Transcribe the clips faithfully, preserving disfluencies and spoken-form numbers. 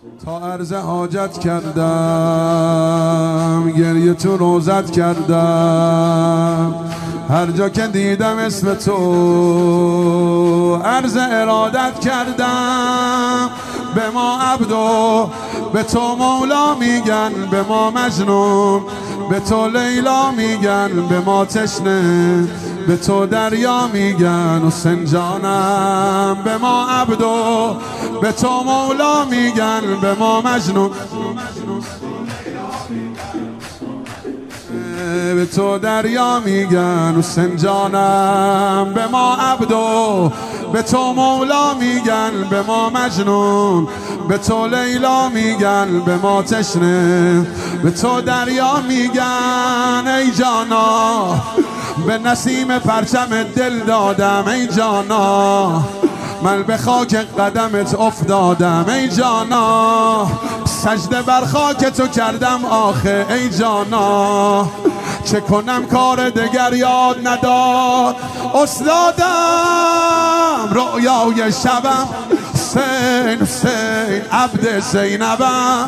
تا عرض حاجت کردم، گریه تو روزت کردم، هر جا که دیدم اسم تو عرض ارادت کردم. به ما عبدو به تو مولا میگن، به ما مجنون به تو لیلا میگن، به ما تشنه به تو دریا میگن. حسین جانم به ما عبدو به تو مولا میگن، به ما مجنون به تو دریا میگن. حسین جانم به ما عبدو به تو مولا میگن، به ما مجنون به تو لیلا میگن، به ما تشنه به تو دریا میگن. ای جانا به نسیم پرچم دل دادم، ای جانا من به خاک قدمت افتادم، ای جانا سجده بر خاک تو کردم آخه، ای جانا چه کنم کار دگر یاد نداد استادم. رؤیای شبم حسین حسین عبد زینبم،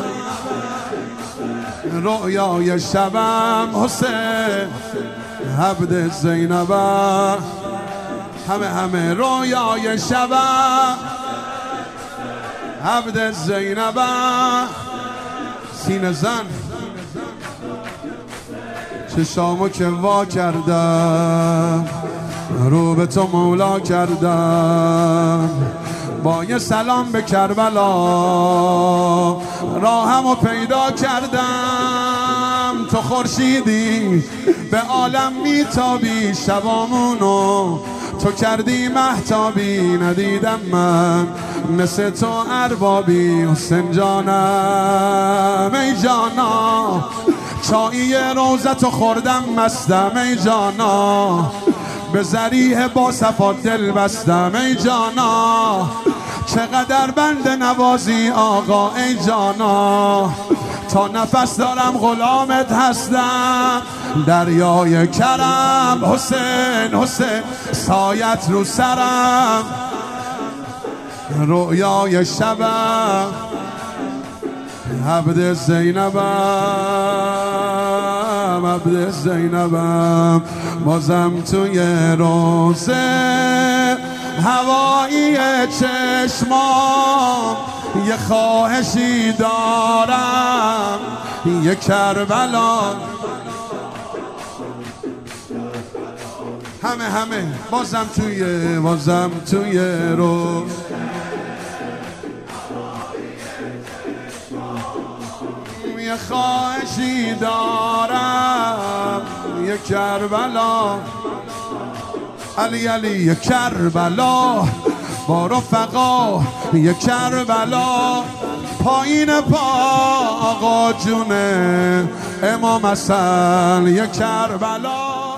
رؤیای شبم حسین عبد زینبم، همه همه رویای شبم عبد زینبم. سینه زن چشامو که وا کردم، رو به تو مولا کردم، با یه سلام به کربلا راهمو پیدا کردم. تو خورشیدی به عالم میتابی، شبامونو تو کردی مهتابی، ندیدم من مثل تو اربابی. حسین جانم ای جانا چایی روزتو خوردم مستم، ای جانا به ذریح با صفا دل بستم، ای جانا چقدر بند نوازی آقا، ای جانا تا نفس دارم غلامت هستم. دریای کرم حسین حسین سایت رو سرم، رؤیای شبم عبد زینبم، عبد زینبم. بازم توی روزه هوایی چشمام یه خواهشی دارم، یه کربلا. همه همه بازم توی بازم توی روز یه خواهشی دارم، یه کربلا. علی علی یه کربلا با رفقا، یه کربلا پایین پا آقا جونه امام حسن، یه کربلا.